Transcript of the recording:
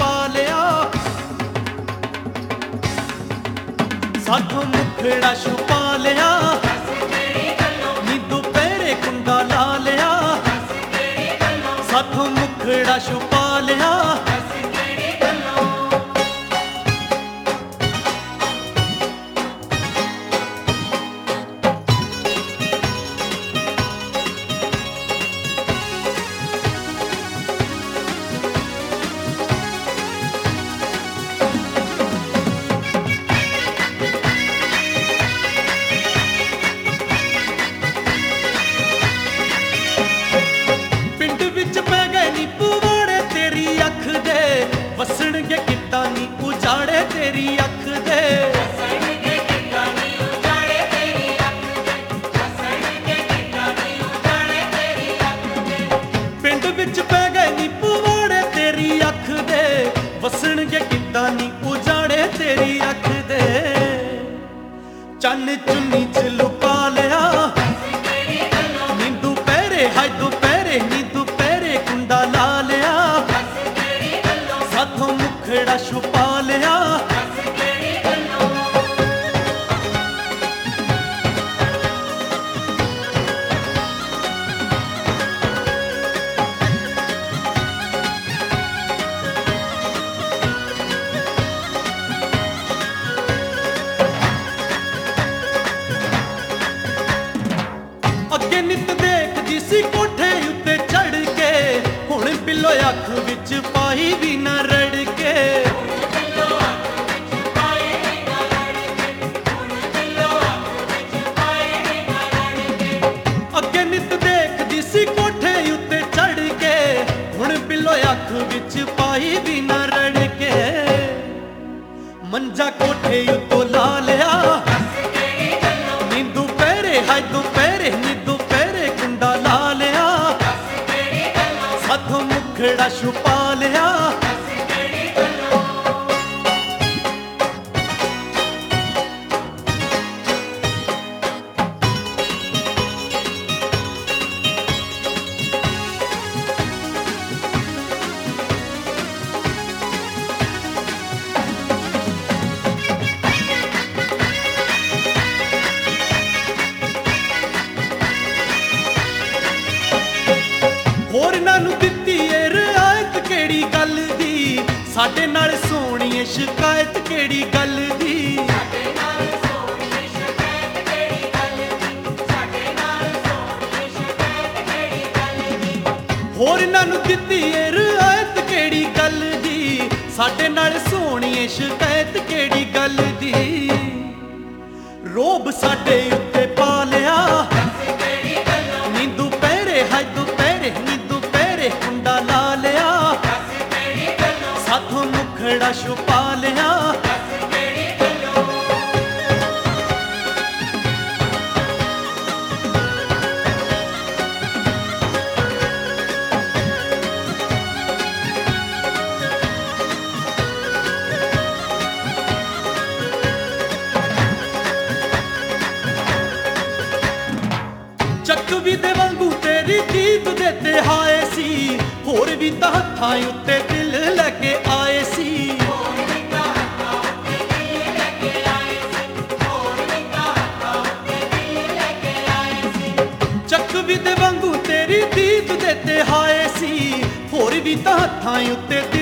ਛੁਪਾ ਲਿਆ, ਸਾਥੋਂ ਮੁਖੜਾ ਛੁਪਾ ਲਿਆ, ਨੀ ਦੁਪਹਿਰੇ ਕੁੰਡਾ ਲਾ ਲਿਆ, ਸਾਥੋਂ ਮੁਖੜਾ ਛੁਪਾ ਲਿਆ। ਵਸਣਗੇ ਕਿੱਦਾਂ ਨੀ ਉਜਾੜੇ ਤੇਰੀ ਅੱਖ ਦੇ, ਵਸਣਗੇ ਕਿੱਦਾਂ ਨੀ ਉਜਾੜੇ ਤੇਰੀ ਅੱਖ ਦੇ, ਵਸਣਗੇ ਕਿੱਦਾਂ ਨੀ ਉਜਾੜੇ ਤੇਰੀ ਅੱਖ ਦੇ। ਪਿੰਡ ਵਿੱਚ ਪੈ ਗਏ ਨੀ ਪਵਾੜੇ ਤੇਰੀ ਅੱਖ ਦੇ, ਵਸਣਗੇ ਕਿੱਦਾਂ ਨੀ ਉਜਾੜੇ ਤੇਰੀ ਅੱਖ ਦੇ। ਚੰਨ ਚੁੰਨੀ ਚ ਲੁਕਾ ਲਿਆ, ਨੀ ਦੁਪਹਿਰੇ ਹਾਏ ਦੁਪਹਿਰੇ, ਨੀ ਦੁਪਹਿਰੇ ਕੁੰਡਾ ਲਾ ਲਿਆ, ਸਾਥੋਂ ਮੁਖੜਾ ਛੁਪਾ ਲਿਆ। ਅੱਗੇ ਨਿੱਤ ਦੇਖਦੀ ਸੀ ਕੋਠੇ ਉੱਤੇ ਚੜ ਕੇ, ਹੁਣ ਬਿੱਲੋ ਅੱਖ ਵਿੱਚ ਪਾਈ ਵੀ ਨਾ ਰੜ ਕੇ, ਅੱਗੇ ਨਿੱਤ ਦੇਖਦੀ ਸੀ ਕੋਠੇ ਉੱਤੇ ਚੜ ਕੇ, ਹੁਣ ਬਿੱਲੋ ਅੱਖ ਵਿੱਚ ਪਾਈ ਵੀ ਨਾ ਰੜ ਕੇ। ਮੰਜਾ ਕੋਠੇ ਉੱਤੋਂ ਲਾ ਲਿਆ, ਨੀ ਦੁਪਹਿਰੇ ਹਾਏ ਦੁਪਹਿਰੇ, ਨੀ ਦੁਪਹਿਰੇ ਕੁੰਡਾ ਲਾ ਲਿਆ, ਸਾਥੋਂ ਮੁਖੜਾ ਛੁਪਾ ਲਿਆ। ਹੋਰਨਾਂ ਨੂੰ ਦਿੱਤੀ ਏ ਰਿਆਇਤ ਕਿਹੜੀ ਗੱਲ ਦੀ, ਸਾਡੇ ਨਾਲ ਸੋਹਣੀਏ ਸ਼ਿਕਾਇਤ ਕਿਹੜੀ ਗੱਲ ਦੀ, ਸਾਡੇ ਨਾਲ ਸੋਹਣੀਏ ਸ਼ਿਕਾਇਤ ਕਿਹੜੀ ਗੱਲ ਦੀ, ਸਾਡੇ ਨਾਲ ਸੋਹਣੀਏ ਸ਼ਿਕਾਇਤ ਕਿਹੜੀ ਗੱਲ ਦੀ। ਹੋਰਨਾਂ ਨੂੰ ਦਿੱਤੀ ਏ ਰਿਆਇਤ ਕਿਹੜੀ ਗੱਲ ਦੀ, ਸਾਡੇ ਨਾਲ ਸੋਹਣੀਏ ਸ਼ਿਕਾਇਤ ਕਿਹੜੀ ਗੱਲ ਦੀ। ਰੋਬ ਸਾਡੇ ਉੱਤੇ ਪਾ ਲਿਆ, ਨੀ ਦੁਪਹਿਰੇ ਹਾਏ ਦੁਪਹਿਰੇ, ਨੀ ਦੁਪਹਿਰੇ ਕੁੰਡਾ ਲਾ ਲਿਆ, ਸਾਥੋਂ ਮੁਖੜਾ ਛੁਪਾ ਲਿਆ। ਚੱਕ ਵੀ ਦੇ ਵਾਂਗੂ ਤੇਰੀ ਦੀਦ ਦੇ ਤੇ ਹਾਏ ਸੀ, ਹੋਰ ਵੀ ਤਾਂ ਹੱਥਾਂ ਉੱਤੇ ਦਿਲ ਲੈ ਕੇ ਆਏ ਸੀ, ਹੋਰ ਵੀ ਤਾਂ ਹੱਥਾਂ ਉੱਤੇ ਦਿਲ ਲੈ ਕੇ ਆਏ ਸੀ, ਹੋਰ ਵੀ ਤਾਂ ਹੱਥਾਂ ਉੱਤੇ ਦਿਲ ਲੈ ਕੇ ਆਏ ਸੀ। ਚੱਕ ਵੀ ਦੇ ਵਾਂਗੂ ਤੇਰੀ ਦੀਦ ਦੇ ਤੇ ਹਾਏ ਸੀ, ਹੋਰ ਵੀ ਤਾਂ ਹੱਥਾਂ ਉੱਤੇ